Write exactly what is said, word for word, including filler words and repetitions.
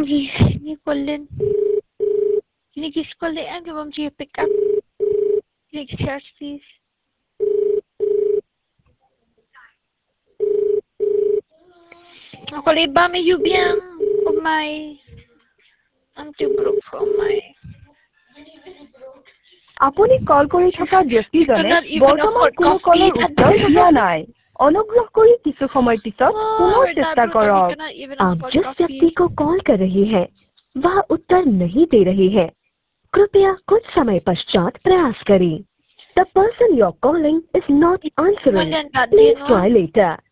Okay, can you call in? Can you just call it and give them to you pick up? Can you charge, please? Ako liba may yubyang. Oh my. I'm too broke for my. আপুনি call কৰি থকা ব্যক্তিজনে বৰ্তমান কোনো কলৰ উত্তৰ দিয়া নাই অনুগ্ৰহ কৰি কিছু সময় পিছত পুনৰ চেষ্টা কৰক आप जिस व्यक्ति को कॉल कर रही हैं वह उत्तर नहीं दे रही है कृपया कुछ समय पश्चात प्रयास करें The person you're calling is not answering. Please try later.